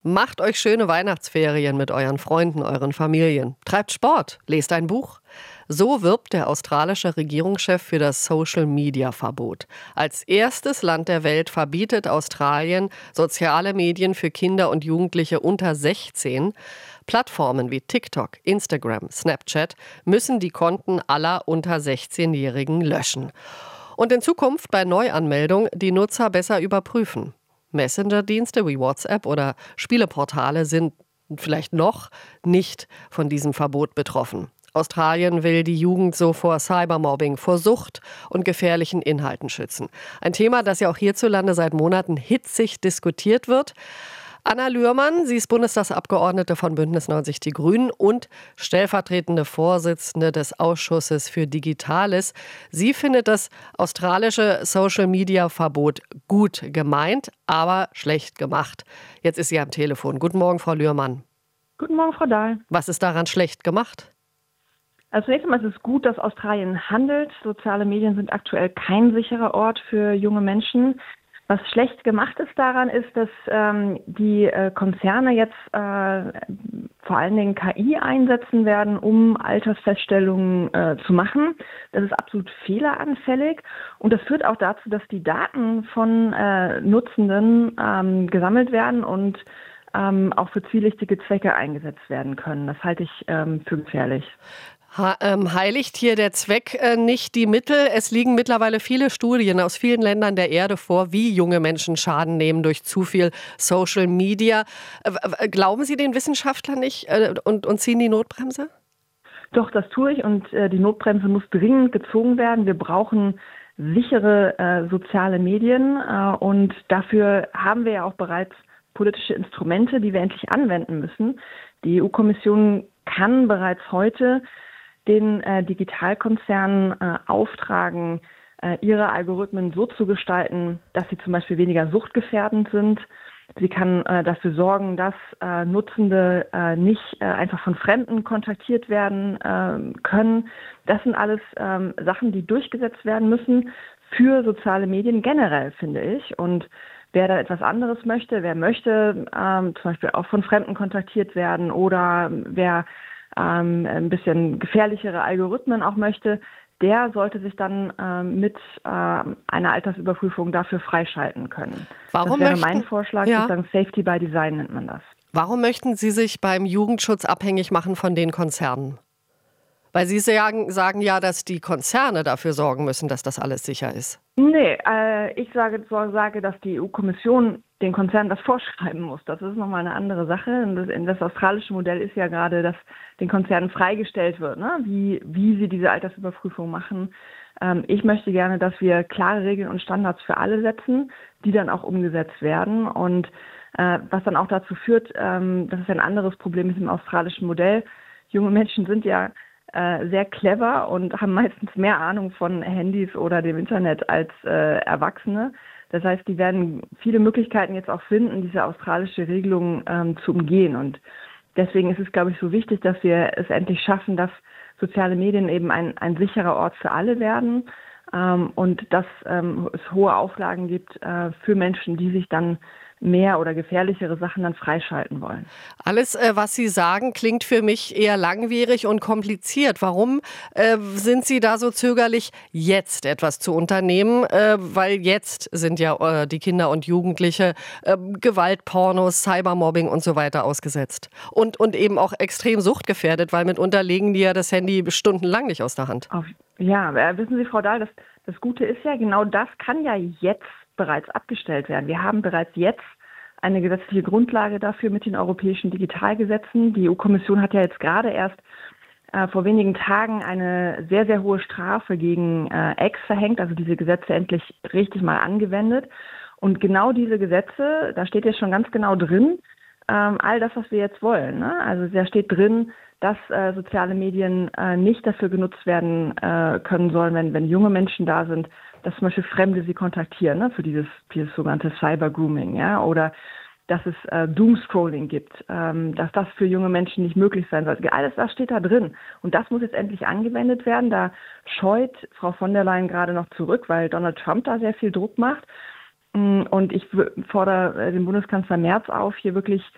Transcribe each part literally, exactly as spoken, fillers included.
Macht euch schöne Weihnachtsferien mit euren Freunden, euren Familien. Treibt Sport, lest ein Buch. So wirbt der australische Regierungschef für das Social-Media-Verbot. Als erstes Land der Welt verbietet Australien soziale Medien für Kinder und Jugendliche unter sechzehn. Plattformen wie TikTok, Instagram, Snapchat müssen die Konten aller unter sechzehnjährigen löschen. Und in Zukunft bei Neuanmeldung die Nutzer besser überprüfen. Messenger-Dienste wie WhatsApp oder Spieleportale sind vielleicht noch nicht von diesem Verbot betroffen. Australien will die Jugend so vor Cybermobbing, vor Sucht und gefährlichen Inhalten schützen. Ein Thema, das ja auch hierzulande seit Monaten hitzig diskutiert wird. Anna Lührmann, sie ist Bundestagsabgeordnete von Bündnis neunzig Die Grünen und stellvertretende Vorsitzende des Ausschusses für Digitales. Sie findet das australische Social-Media-Verbot gut gemeint, aber schlecht gemacht. Jetzt ist sie am Telefon. Guten Morgen, Frau Lührmann. Guten Morgen, Frau Dahl. Was ist daran schlecht gemacht? Also zunächst einmal ist es gut, dass Australien handelt. Soziale Medien sind aktuell kein sicherer Ort für junge Menschen. Was schlecht gemacht ist daran, ist, dass ähm, die äh, Konzerne jetzt äh, vor allen Dingen K I einsetzen werden, um Altersfeststellungen äh, zu machen. Das ist absolut fehleranfällig und das führt auch dazu, dass die Daten von äh, Nutzenden ähm, gesammelt werden und ähm, auch für zwielichtige Zwecke eingesetzt werden können. Das halte ich ähm, für gefährlich. Ha, ähm, heiligt hier der Zweck äh, nicht die Mittel? Es liegen mittlerweile viele Studien aus vielen Ländern der Erde vor, wie junge Menschen Schaden nehmen durch zu viel Social Media. Äh, glauben Sie den Wissenschaftlern nicht äh, und, und ziehen die Notbremse? Doch, das tue ich und äh, die Notbremse muss dringend gezogen werden. Wir brauchen sichere äh, soziale Medien äh, und dafür haben wir ja auch bereits politische Instrumente, die wir endlich anwenden müssen. Die E U-Kommission kann bereits heute den äh, Digitalkonzernen äh, auftragen, äh, ihre Algorithmen so zu gestalten, dass sie zum Beispiel weniger suchtgefährdend sind. Sie kann äh, dafür sorgen, dass äh, Nutzende äh, nicht äh, einfach von Fremden kontaktiert werden äh, können. Das sind alles ähm, Sachen, die durchgesetzt werden müssen für soziale Medien generell, finde ich. Und wer da etwas anderes möchte, wer möchte ähm, zum Beispiel auch von Fremden kontaktiert werden oder wer ähm, ein bisschen gefährlichere Algorithmen auch möchte, der sollte sich dann ähm, mit äh, einer Altersüberprüfung dafür freischalten können. Warum das wäre möchten, mein Vorschlag, ja. sozusagen Safety by Design nennt man das. Warum möchten Sie sich beim Jugendschutz abhängig machen von den Konzernen? Weil Sie sagen, sagen ja, dass die Konzerne dafür sorgen müssen, dass das alles sicher ist. Nee, äh, ich sage, sage, dass die E U-Kommission den Konzernen das vorschreiben muss. Das ist nochmal eine andere Sache. Das, das australische Modell ist ja gerade, dass den Konzernen freigestellt wird, ne? wie, wie sie diese Altersüberprüfung machen. Ähm, ich möchte gerne, dass wir klare Regeln und Standards für alle setzen, die dann auch umgesetzt werden. Und äh, was dann auch dazu führt, ähm, das ist ein anderes Problem mit dem australischen Modell. Junge Menschen sind ja äh, sehr clever und haben meistens mehr Ahnung von Handys oder dem Internet als äh, Erwachsene. Das heißt, die werden viele Möglichkeiten jetzt auch finden, diese australische Regelung ähm, zu umgehen. Und deswegen ist es, glaube ich, so wichtig, dass wir es endlich schaffen, dass soziale Medien eben ein, ein sicherer Ort für alle werden ähm, und dass ähm, es hohe Auflagen gibt äh, für Menschen, die sich dann mehr oder gefährlichere Sachen dann freischalten wollen. Alles, äh, was Sie sagen, klingt für mich eher langwierig und kompliziert. Warum äh, sind Sie da so zögerlich, jetzt etwas zu unternehmen? Äh, weil jetzt sind ja äh, die Kinder und Jugendliche äh, Gewaltpornos, Cybermobbing und so weiter ausgesetzt. Und, und eben auch extrem suchtgefährdet, weil mitunter legen die ja das Handy stundenlang nicht aus der Hand. Auf, ja, äh, wissen Sie, Frau Dahl, das, das Gute ist ja, genau das kann ja jetzt bereits abgestellt werden. Wir haben bereits jetzt eine gesetzliche Grundlage dafür mit den europäischen Digitalgesetzen. Die E U-Kommission hat ja jetzt gerade erst äh, vor wenigen Tagen eine sehr, sehr hohe Strafe gegen äh, Ex verhängt, also diese Gesetze endlich richtig mal angewendet. Und genau diese Gesetze, da steht jetzt schon ganz genau drin, ähm, all das, was wir jetzt wollen. Ne? Also da steht drin, dass äh, soziale Medien äh, nicht dafür genutzt werden äh, können sollen, wenn, wenn junge Menschen da sind, dass zum Beispiel Fremde sie kontaktieren, ne, für dieses, dieses sogenannte Cyber-Grooming, ja, oder dass es äh, Doomscrolling gibt, ähm, dass das für junge Menschen nicht möglich sein sollte. Alles das steht da drin. Und das muss jetzt endlich angewendet werden. Da scheut Frau von der Leyen gerade noch zurück, weil Donald Trump da sehr viel Druck macht. Und ich fordere den Bundeskanzler Merz auf, hier wirklich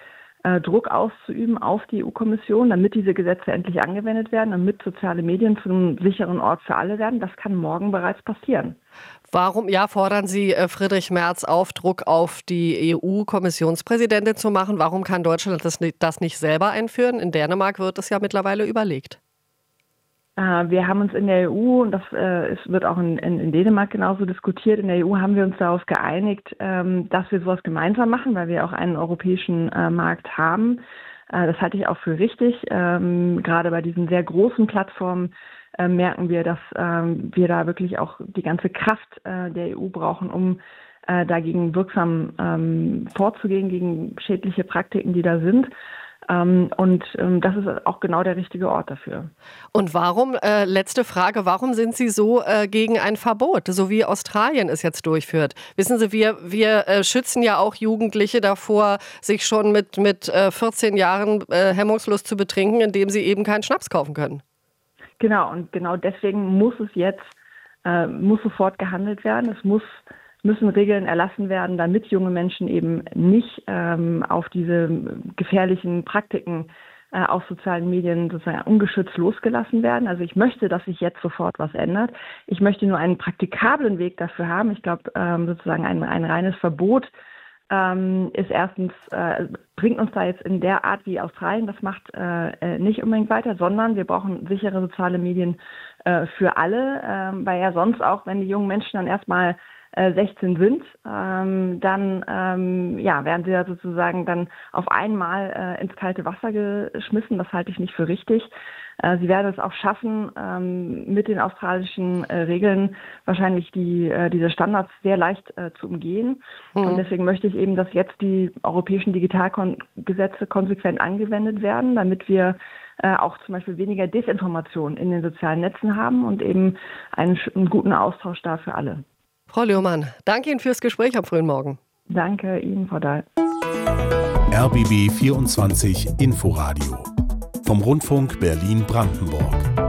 äh, Druck auszuüben auf die E U-Kommission, damit diese Gesetze endlich angewendet werden, damit soziale Medien zu einem sicheren Ort für alle werden. Das kann morgen bereits passieren. Warum ja, fordern Sie äh, Friedrich Merz auf, Druck auf die E U-Kommissionspräsidentin zu machen? Warum kann Deutschland das nicht, das nicht selber einführen? In Dänemark wird es ja mittlerweile überlegt. Äh, wir haben uns in der E U, und das äh, es wird auch in, in, in Dänemark genauso diskutiert, in der E U haben wir uns darauf geeinigt, ähm, dass wir sowas gemeinsam machen, weil wir auch einen europäischen äh, Markt haben. Äh, das halte ich auch für richtig. Ähm, gerade bei diesen sehr großen Plattformen äh, merken wir, dass ähm, wir da wirklich auch die ganze Kraft äh, der E U brauchen, um äh, dagegen wirksam ähm, vorzugehen, gegen schädliche Praktiken, die da sind. Ähm, und ähm, das ist auch genau der richtige Ort dafür. Und warum, äh, letzte Frage, warum sind Sie so äh, gegen ein Verbot, so wie Australien es jetzt durchführt? Wissen Sie, wir, wir äh, schützen ja auch Jugendliche davor, sich schon mit, mit äh, vierzehn Jahren äh, hemmungslos zu betrinken, indem sie eben keinen Schnaps kaufen können. Genau, und genau deswegen muss es jetzt, äh, muss sofort gehandelt werden. Es muss, müssen Regeln erlassen werden, damit junge Menschen eben nicht ähm, auf diese gefährlichen Praktiken äh, auf sozialen Medien sozusagen ungeschützt losgelassen werden. Also ich möchte, dass sich jetzt sofort was ändert. Ich möchte nur einen praktikablen Weg dafür haben. Ich glaube, ähm, sozusagen ein, ein reines Verbot ähm, ist erstens, äh, bringt uns da jetzt in der Art, wie Australien das macht, äh, nicht unbedingt weiter, sondern wir brauchen sichere soziale Medien äh, für alle, äh, weil ja sonst auch, wenn die jungen Menschen dann erstmal sechzehn sind, ähm, dann ähm, ja, werden sie ja sozusagen dann auf einmal äh, ins kalte Wasser geschmissen. Das halte ich nicht für richtig. Äh, sie werden es auch schaffen, ähm, mit den australischen äh, Regeln wahrscheinlich die, äh, diese Standards sehr leicht äh, zu umgehen. Mhm. Und deswegen möchte ich eben, dass jetzt die europäischen Digitalgesetze konsequent angewendet werden, damit wir äh, auch zum Beispiel weniger Desinformation in den sozialen Netzen haben und eben einen, einen guten Austausch da für alle. Frau Lührmann, danke Ihnen fürs Gespräch am frühen Morgen. Danke Ihnen, Frau Dahl. R B B vierundzwanzig Inforadio vom Rundfunk Berlin-Brandenburg.